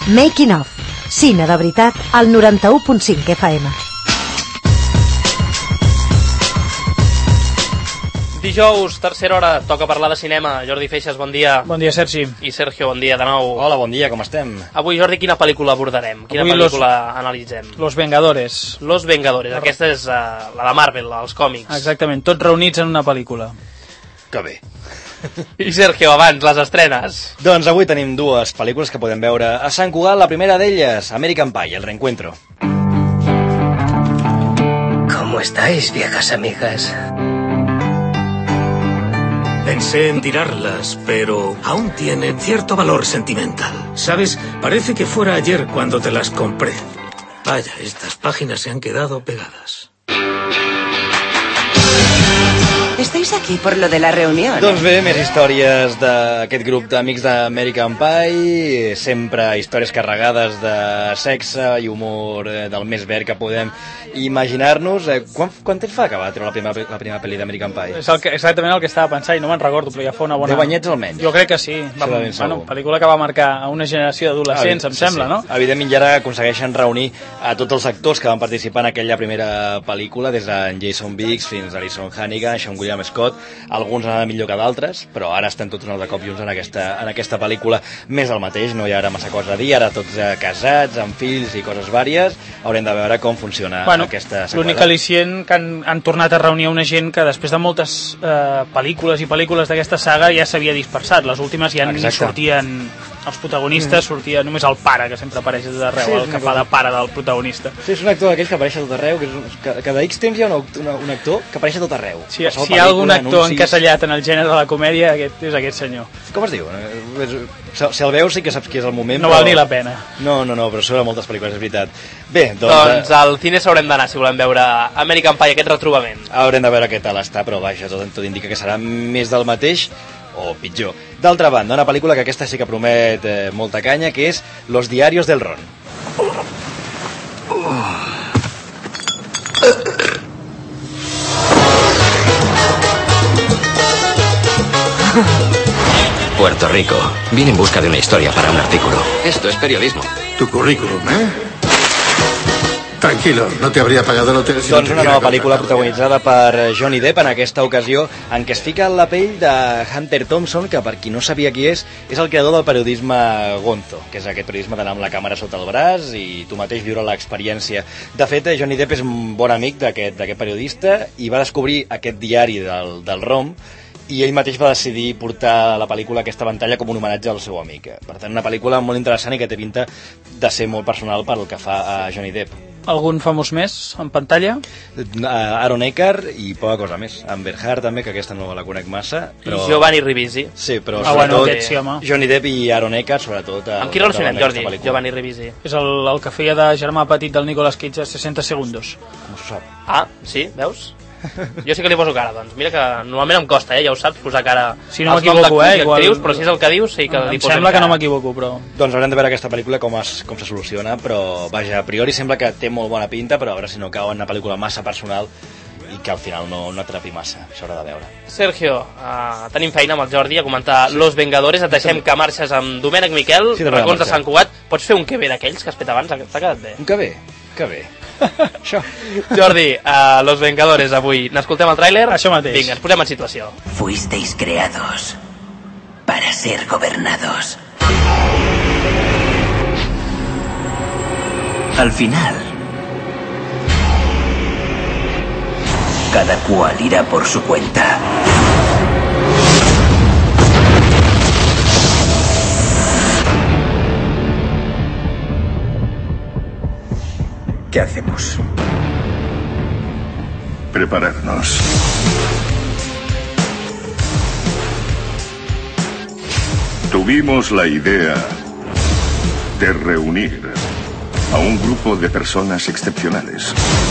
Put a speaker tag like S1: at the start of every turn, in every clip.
S1: Making of. Cine de veritat al 91.5 FM.
S2: Dijous, tercera hora, toca parlar de cinema. Jordi Feixas, bon dia.
S3: Bon dia, Sergi.
S2: I Sergio, bon dia de nou.
S4: Hola, bon dia, com estem?
S2: Avui, Jordi, quina pel·lícula abordarem? Quina pel·lícula analitzem?
S3: Los Vengadores.
S2: Los Vengadores, aquesta és la de Marvel, els còmics.
S3: Exactament, tots reunits en una pel·lícula.
S4: Que bé.
S2: I Sergio, abans, les estrenes.
S4: Doncs avui tenim dues pel·lícules que podem veure a Sant Cugat. La primera d'elles, American Pie, El Reencuentro.
S5: ¿Cómo estáis, viejas amigas?
S6: Pensé en tirarlas, pero aún tienen cierto valor sentimental. ¿Sabes? Parece que fuera ayer cuando te las compré. Vaya, estas páginas se han quedado pegadas.
S7: ¿Estáis aquí por lo de la reunión?
S4: Doncs bé, més històries d'aquest grup d'amics d'American Pie, sempre històries carregades de sexe i humor del més verd que podem imaginar-nos. Quant temps fa que va treure la primera pel·li d'American Pie?
S3: És exactament el que estava pensant i no me'n recordo, però ja fa una bona...
S4: 10 anyets almenys.
S3: Jo crec que sí. Pel·lícula que va marcar a una generació d'adolescents, em sembla, no?
S4: Evidentment, ja ara aconsegueixen reunir a tots els actors que van participar en aquella primera pel·lícula, des de Jason Biggs fins a Alison Hannigan, Sean William Scott. Alguns han anat millor que d'altres, però ara estan tots de cop junts en aquesta pel·lícula. Més el mateix, no hi ha ara massa cosa a dir, ara tots casats, amb fills i coses vàries. Haurem de veure com funciona aquesta seqüela.
S3: L'únic al·licient que han tornat a reunir una gent que després de moltes pel·lícules i pel·lícules d'aquesta saga ja s'havia dispersat. Les últimes ja ni sortien els protagonistes, sortia només el pare, que sempre apareix a tot arreu, el que fa de pare del protagonista.
S4: Sí, és un actor d'aquells que apareix a tot arreu, que cada X temps hi ha un actor que apareix a tot arreu.
S3: Si hi ha algun actor encasellat en el gènere de la comèdia, és aquest senyor.
S4: Com es diu? Si el veus sí que saps qui és el moment,
S3: no val ni la pena.
S4: No, però sobre moltes pel·lícules, és veritat. Bé,
S2: doncs al cine s'haurem d'anar si volem veure American Pie, aquest retrobament.
S4: Haurem de veure què tal està, però vaja, tot indica que serà més del mateix o pitjor. D'altra banda, una pel·lícula que aquesta sí que promet molta canya, que és Los Diarios del Ron.
S5: Puerto Rico. Vine en busca de una historia para un artículo. Esto es periodismo.
S6: Tu currículum, Tranquilo, no te habría pagado el hotel.
S4: Doncs una nova pel·lícula protagonitzada per Johnny Depp, en aquesta ocasió, en què es fica en la pell de Hunter Thompson, que per qui no sabia qui és el creador del periodisme Gonzo, que és aquest periodisme d'anar amb la càmera sota el braç i tu mateix viure l'experiència. De fet, Johnny Depp és un bon amic d'aquest periodista i va descobrir aquest diari del Rom, i ell mateix va decidir portar la pel·lícula a aquesta pantalla com un homenatge al seu amic. Per tant, una pel·lícula molt interessant i que té pinta de ser molt personal pel que fa a Johnny Depp.
S3: Algun famós més en pantalla?
S4: Aaron Eckhart i poca cosa més. Amber Heard també, que aquesta no la conec massa.
S2: Però... I Giovanni Ribisi.
S4: Sí, però sobretot
S3: sí,
S4: Johnny Depp i Aaron Eckhart, sobretot.
S2: Amb qui relacionem, Jordi? Giovanni Ribisi.
S3: És el que feia de germà petit del Nicolas Cage a 60 segundos.
S4: Com s'ho sap?
S2: Ah, sí, veus? Jo sí que li poso cara, doncs. Mira que normalment em costa, ja ho saps, posar cara
S3: si no m'equivoco,
S2: actrius, però si és el que dius sí que li posem cara.
S3: Em sembla que no m'equivoco, però...
S4: Doncs haurem de veure aquesta pel·lícula com se soluciona, però vaja, a priori sembla que té molt bona pinta, però a veure si no cau en una pel·lícula massa personal i que al final no atrapi massa. Això haurà de veure.
S2: Sergio, tenim feina amb el Jordi a comentar Los Vengadores. Et deixem que marxes amb Domènec Miquel, racons de Sant Cugat. Pots fer un que bé d'aquells que has fet abans? T'ha quedat bé?
S4: Un que bé? Que bé. Això.
S2: Jordi, Los Vengadores avui. N'escoltem el tràiler?
S3: Això mateix.
S2: Vinga, ens posem en situació.
S7: Fuisteis creados para ser gobernados. Al final, cada cual irá por su cuenta. ¿Qué hacemos?
S8: Prepararnos. Tuvimos la idea de reunir a un grupo de personas excepcionales.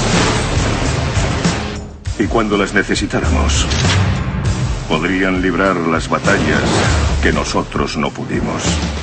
S8: Y cuando las necesitáramos, podrían librar las batallas que nosotros no pudimos.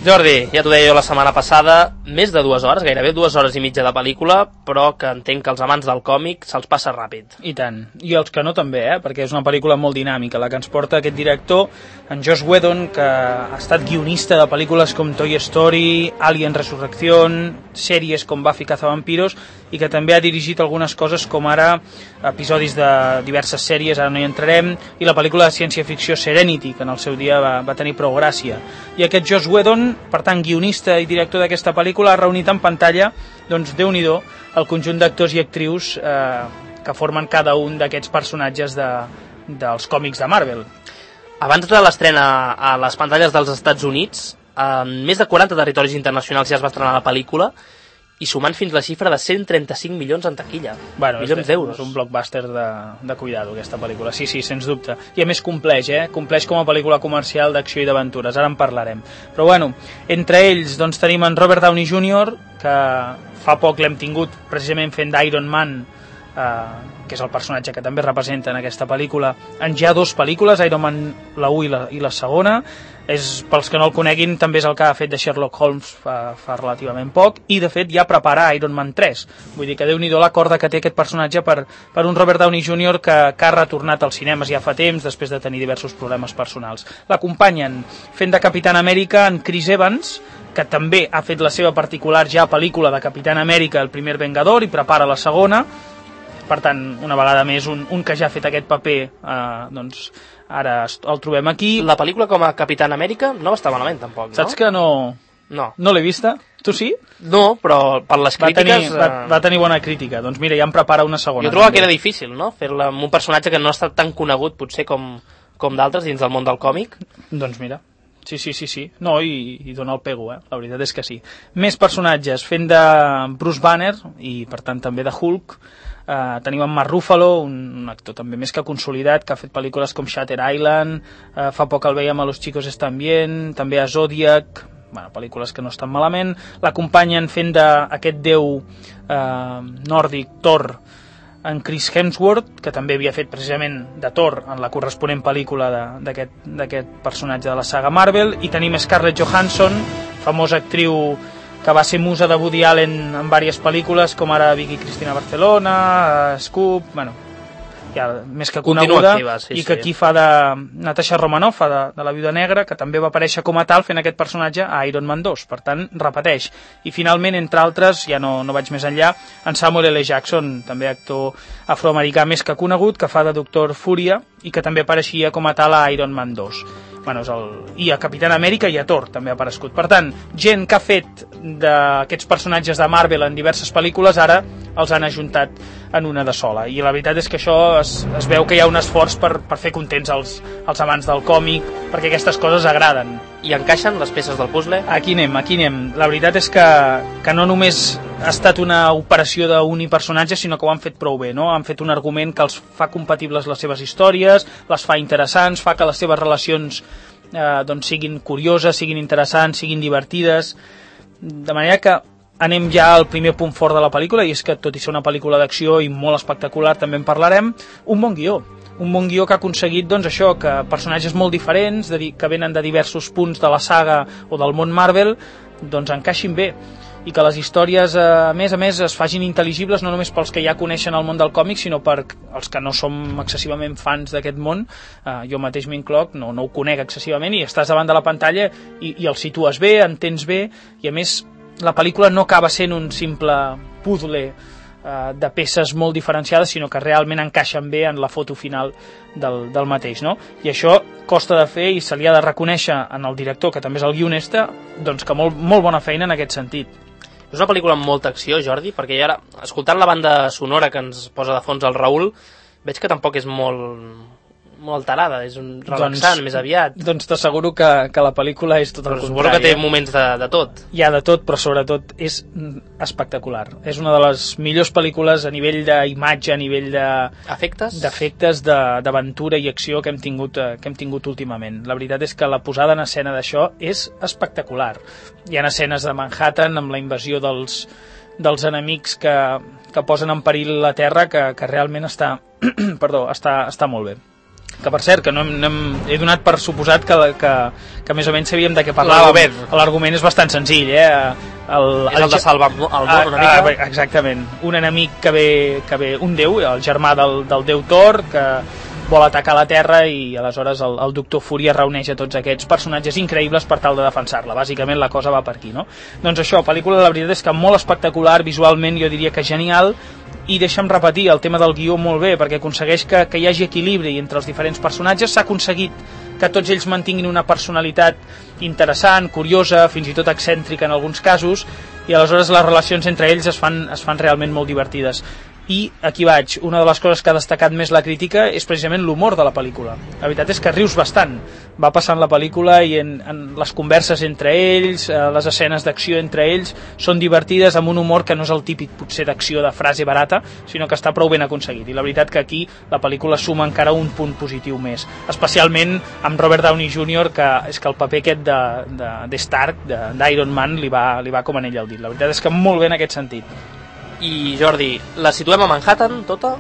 S2: Jordi, ja t'ho deia jo la setmana passada, més de 2 hores, gairebé 2 hores i mitja de pel·lícula, però que entenc que els amants del còmic se'ls passa ràpid.
S3: I tant. I els que no també, perquè és una pel·lícula molt dinàmica, la que ens porta aquest director, en Joss Whedon, que ha estat guionista de pel·lícules com Toy Story, Alien Resurrección, sèries com Buffy Cazavampiros, i que també ha dirigit algunes coses com ara episodis de diverses sèries, ara no hi entrarem, i la pel·lícula de ciència-ficció Serenity, que en el seu dia va tenir prou gràcia. I aquest Joss Whedon, per tant, guionista i director d'aquesta pel·lícula, ha reunit en pantalla, doncs, Déu-n'hi-do, el conjunt d'actors i actrius que formen cada un d'aquests personatges dels còmics de Marvel.
S2: Abans de l'estrena a les pantalles dels Estats Units, en més de 40 territoris internacionals ja es va estrenar la pel·lícula, i sumant fins la xifra de 135 milions en taquilla. Milions d'euros.
S3: És un blockbuster de cuidado, aquesta pel·lícula. Sí, sens dubte. I a més compleix, compleix com a pel·lícula comercial d'acció i d'aventures. Ara en parlarem. Però bueno, entre ells doncs, tenim en Robert Downey Jr., que fa poc l'hem tingut precisament fent d'Iron Man, que és el personatge que també representa en aquesta pel·lícula, en ja 2 pel·lícules, Iron Man la 1 i la segona. Pels que no el coneguin, també és el que ha fet de Sherlock Holmes fa relativament poc, i de fet ja prepara Iron Man 3. Vull dir que Déu-n'hi-do la corda que té aquest personatge per un Robert Downey Jr. que ha retornat als cinemes ja fa temps, després de tenir diversos problemes personals. L'acompanyen fent de Capitán Amèrica en Chris Evans, que també ha fet la seva particular ja pel·lícula de Capitán Amèrica, el primer Vengador, i prepara la segona. Per tant, una vegada més, un que ja ha fet aquest paper, doncs ara el trobem aquí.
S2: La pel·lícula com a Capitán Amèrica no va estar malament, tampoc, no?
S3: Saps que no l'he vista? Tu sí?
S2: No, però per les crítiques...
S3: Va tenir bona crítica. Doncs mira, ja em prepara una segona.
S2: Jo trobo que era difícil, no?, fer-la amb un personatge que no ha estat tan conegut, potser, com d'altres dins del món del còmic.
S3: Doncs mira, sí. No, i dona el pego, la veritat és que sí. Més personatges, fent de Bruce Banner, i per tant també de Hulk. Tenim en Mark Ruffalo, un actor també més que consolidat, que ha fet pel·lícules com Shutter Island, fa poc el veiem a Los Chicos Están Bien, també a Zodiac, pel·lícules que no estan malament. L'acompanyen fent d'aquest déu nòrdic Thor, en Chris Hemsworth, que també havia fet precisament de Thor en la corresponent pel·lícula d'aquest personatge de la saga Marvel. I tenim Scarlett Johansson, famosa actriu que va ser musa de Woody Allen en diverses pel·lícules, com ara Vicky Cristina Barcelona, Scoop, ja més que coneguda, activa, sí, i que aquí fa de Natasha Romanoff, fa de la Viuda Negra, que també va aparèixer com a tal fent aquest personatge a Iron Man 2, per tant, repeteix. I finalment, entre altres, ja no vaig més enllà, en Samuel L. Jackson, també actor afroamericà més que conegut, que fa de Doctor Fúria, i que també apareixia com a tal a Iron Man 2. I a Capitán Amèrica i a Thor també ha aparegut. Per tant, gent que ha fet d'aquests personatges de Marvel en diverses pel·lícules, ara els han ajuntat en una de sola. I la veritat és que això es veu que hi ha un esforç per fer contents els amants del còmic, perquè aquestes coses agraden.
S2: I encaixen les peces del puzzle?
S3: Aquí anem. La veritat és que no només ha estat una operació d'unir personatges, sinó que ho han fet prou bé, no? Han fet un argument que els fa compatibles les seves històries, les fa interessants, fa que les seves relacions doncs siguin curioses, siguin interessants, siguin divertides, de manera que anem ja al primer punt fort de la pel·lícula, i és que, tot i ser una pel·lícula d'acció i molt espectacular, també en parlarem, un bon guió que ha aconseguit, doncs això, que personatges molt diferents, que venen de diversos punts de la saga o del món Marvel, doncs encaixin bé, i que les històries, a més, es facin intel·ligibles no només pels que ja coneixen el món del còmic, sinó per els que no som excessivament fans d'aquest món. Jo mateix m'incloc, no ho conec excessivament, i estàs davant de la pantalla i el situes bé, entens bé, i a més la pel·lícula no acaba sent un simple puzzle de peces molt diferenciades, sinó que realment encaixen bé en la foto final del mateix, no? I això costa de fer i se li ha de reconèixer en el director, que també és el guionista, doncs que molt bona feina en aquest sentit.
S2: És una pel·lícula amb molta acció, Jordi, perquè jo ara, escoltant la banda sonora que ens posa de fons el Raül, veig que tampoc és molt alterada, és un relaxant, més aviat.
S3: Doncs t'asseguro que la pel·lícula és tot el contrari.
S2: Suposo que té moments de tot.
S3: Hi ha de tot, però sobretot és espectacular. És una de les millors pel·lícules a nivell d'imatge, a nivell d'efectes, d'aventura i acció que hem tingut últimament. La veritat és que la posada en escena d'això és espectacular. Hi ha escenes de Manhattan amb la invasió dels enemics que posen en perill la Terra, que realment està molt bé. que per cert, que he donat per suposat que més o menys sabíem de què parlàvem. L'argument és bastant senzill,
S2: és el de salvar el món una mica.
S3: Exactament, un enemic que ve un déu, el germà del déu Thor, que vol atacar la Terra, i aleshores el Doctor Fúria reuneix a tots aquests personatges increïbles per tal de defensar-la. Bàsicament la cosa va per aquí, no? Doncs això, pel·lícula, la veritat és que molt espectacular, visualment jo diria que genial, i deixa'm repetir el tema del guió molt bé, perquè aconsegueix que hi hagi equilibri entre els diferents personatges. S'ha aconseguit que tots ells mantinguin una personalitat interessant, curiosa, fins i tot excèntrica en alguns casos, i aleshores les relacions entre ells es fan realment molt divertides. I aquí vaig, una de les coses que ha destacat més la crítica és precisament l'humor de la pel·lícula. La veritat és que rius bastant. Va passant la pel·lícula i en les converses entre ells, les escenes d'acció entre ells, són divertides amb un humor que no és el típic potser d'acció de frase barata, sinó que està prou ben aconseguit. I la veritat que aquí la pel·lícula suma encara un punt positiu més. Especialment amb Robert Downey Jr., que és que el paper aquest de Stark, d'Iron Man, li va com anell al dit. La veritat és que molt bé en aquest sentit.
S2: I Jordi, la situem a Manhattan tota?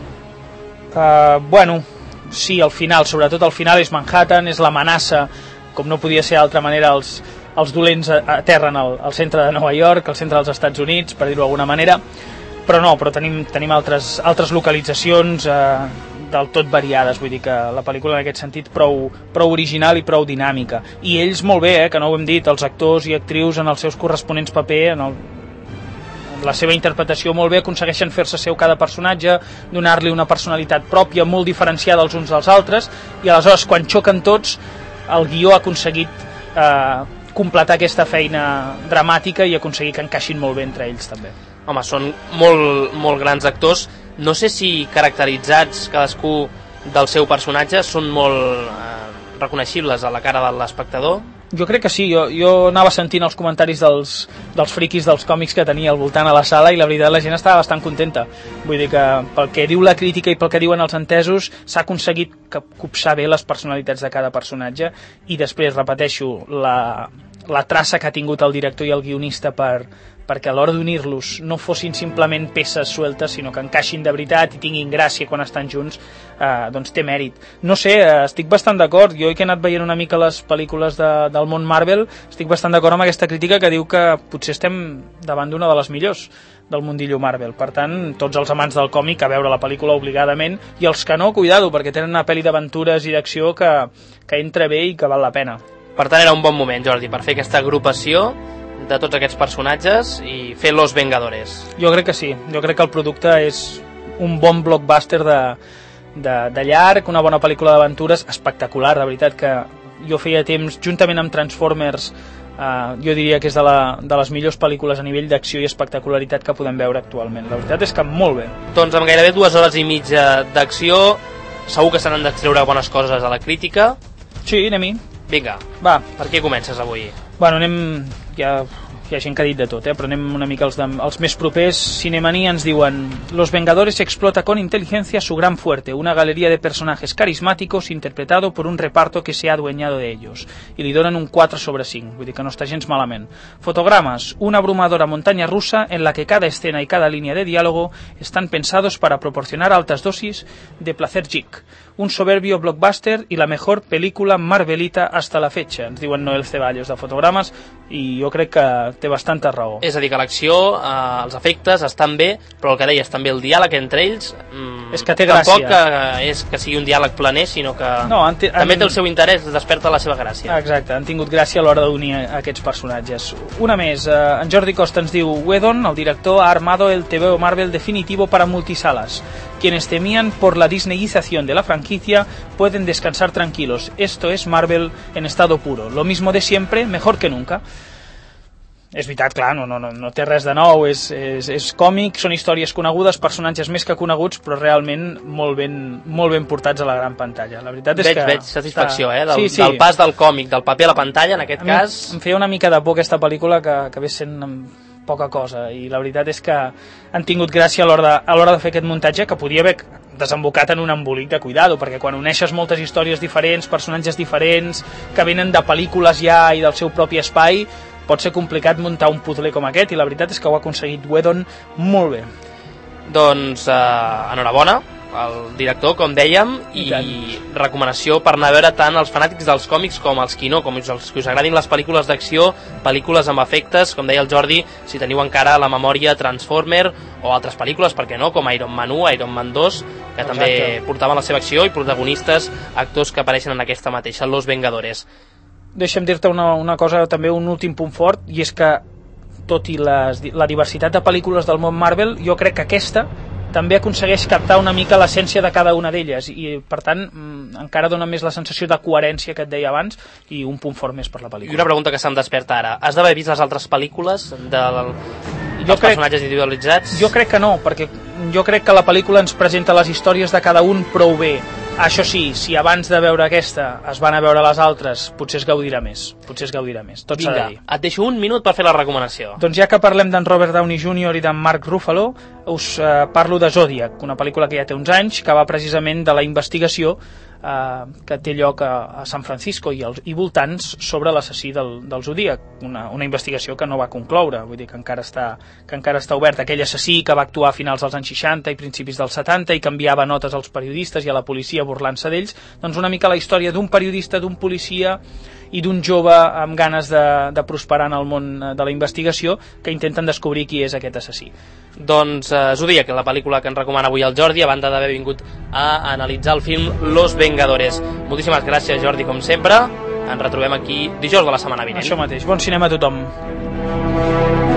S3: Bueno, sí, al final, sobretot al final és Manhattan, és l'amenaça, com no podia ser d'altra manera, els dolents aterren al centre de Nova York, al centre dels Estats Units, per dir-ho d'alguna manera, però tenim altres localitzacions del tot variades, vull dir que la pel·lícula en aquest sentit prou original i prou dinàmica. I ells molt bé, que no ho hem dit, els actors i actrius en els seus corresponents paper, en la seva interpretació molt bé, aconsegueixen fer-se seu cada personatge, donar-li una personalitat pròpia molt diferenciada els uns dels altres, i aleshores quan xoquen tots el guió ha aconseguit completar aquesta feina dramàtica i aconseguir que encaixin molt bé entre ells també.
S2: Home, són molt grans actors. No sé si caracteritzats cadascú del seu personatge són molt reconeixibles a la cara de l'espectador.
S3: Jo crec que sí, jo anava sentint els comentaris dels friquis dels còmics que tenia al voltant a la sala, i la veritat la gent estava bastant contenta. Vull dir que pel que diu la crítica i pel que diuen els entesos s'ha aconseguit copsar bé les personalitats de cada personatge, i després, repeteixo, la traça que ha tingut el director i el guionista perquè a l'hora d'unir-los no fossin simplement peces sueltes, sinó que encaixin de veritat i tinguin gràcia quan estan junts, doncs té mèrit. No sé, estic bastant d'acord. Jo que he anat veient una mica les pel·lícules del món Marvel, estic bastant d'acord amb aquesta crítica que diu que potser estem davant d'una de les millors del mundillo Marvel. Per tant, tots els amants del còmic a veure la pel·lícula obligadament, i els que no, cuidado, perquè tenen una pel·li d'aventures i d'acció que entra bé i que val la pena.
S2: Per tant, era un bon moment, Jordi, per fer aquesta agrupació de tots aquests personatges i fer Los Vengadores.
S3: Jo crec que sí, jo crec que el producte és un bon blockbuster de llarg, una bona pel·lícula d'aventures espectacular. La veritat que jo feia temps, juntament amb Transformers, jo diria que és de les millors pel·lícules a nivell d'acció i espectacularitat que podem veure actualment. La veritat és que molt bé.
S2: Doncs amb gairebé 2 hores i mitja d'acció, segur que se n'han d'extreure bones coses a la crítica.
S3: Sí, anem-hi.
S2: Vinga,
S3: va.
S2: Per què comences avui?
S3: Bueno, anem... Ja hi ha gent que ha dit de tot, però anem una mica els més propers. Cinemania ens diuen: Los Vengadores explota con inteligencia su gran fuerte, una galería de personajes carismáticos interpretado por un reparto que se ha adueñado de ellos. I li donen un 4/5, vull dir que no està gens malament. Fotogramas: una abrumadora montaña rusa en la que cada escena y cada línea de diálogo están pensados para proporcionar altas dosis de placer geek. Un soberbio blockbuster y la mejor película marvelita hasta la fecha, ens diuen Noel Ceballos de Fotogrames, i jo crec que té bastanta raó.
S2: És a dir, que l'acció, els efectes estan bé, però el que deies, també el diàleg entre ells
S3: és que té gràcia.
S2: Tampoc és que sigui un diàleg planer, sinó que també té el seu interès, desperta la seva gràcia.
S3: Exacte, han tingut gràcia a l'hora d'unir aquests personatges. Una més, en Jordi Costa ens diu: Whedon, el director, ha armado el TVO Marvel definitivo para multisalas. Quienes temían por la disneyización de la franquicia pueden descansar tranquilos. Esto es Marvel en estado puro. Lo mismo de siempre, mejor que nunca. És veritat, clar, no té res de nou, és còmic, són històries conegudes, personatges més que coneguts, però realment molt ben portats a la gran pantalla. La veritat és que...
S2: Veig satisfacció, del pas del còmic, del paper a la pantalla, en aquest cas...
S3: Em feia una mica de por aquesta pel·lícula que ve sent poca cosa, i la veritat és que han tingut gràcia a l'hora de fer aquest muntatge, que podia haver desembocat en un embolic de cuidado, perquè quan uneixes moltes històries diferents, personatges diferents, que venen de pel·lícules ja i del seu propi espai, pot ser complicat muntar un puzzle com aquest, i la veritat és que ho ha aconseguit Whedon molt bé.
S2: Doncs enhorabona el director, com dèiem, i recomanació per anar a veure tant els fanàtics dels còmics com els qui no, com els que us agradin les pel·lícules d'acció, pel·lícules amb efectes, com deia el Jordi, si teniu encara a la memòria Transformer o altres pel·lícules, per què no, com Iron Man 1, Iron Man 2, que també portaven la seva acció, i protagonistes, actors que apareixen en aquesta mateixa, Los Vengadores.
S3: Deixa'm dir-te una cosa, també un últim punt fort, i és que tot i la diversitat de pel·lícules del món Marvel, jo crec que aquesta també aconsegueix captar una mica l'essència de cada una d'elles, i per tant encara dona més la sensació de coherència que et deia abans, i un punt fort més per la pel·lícula.
S2: I una pregunta que se'm desperta ara, has d'haver vist les altres pel·lícules dels personatges individualitzats?
S3: Jo crec que no, perquè jo crec que la pel·lícula ens presenta les històries de cada un prou bé. Això sí, si abans de veure aquesta es van a veure les altres, potser es gaudirà més. Tot s'ha de dir.
S2: Et deixo un minut per fer la recomanació.
S3: Doncs ja que parlem d'en Robert Downey Jr. i d'en Mark Ruffalo, us parlo de Zodiac, una pel·lícula que ja té uns anys, que va precisament de la investigació que té lloc a San Francisco i voltants sobre l'assassí del Zodíac, una investigació que no va concloure, vull dir que encara està oberta. Aquell assassí que va actuar a finals dels anys 60 i principis dels 70 i que enviava notes als periodistes i a la policia burlant-se d'ells, doncs una mica la història d'un periodista, d'un policia i d'un jove amb ganes de prosperar en el món de la investigació, que intenten descobrir qui és aquest assassí.
S2: Doncs Zodiac, la pel·lícula que ens recomana avui el Jordi, a banda d'haver vingut a analitzar el film Los Vengadores. Moltíssimes gràcies, Jordi, com sempre. Ens retrobem aquí dijous de la setmana vinent.
S3: Això mateix, bon cinema a tothom.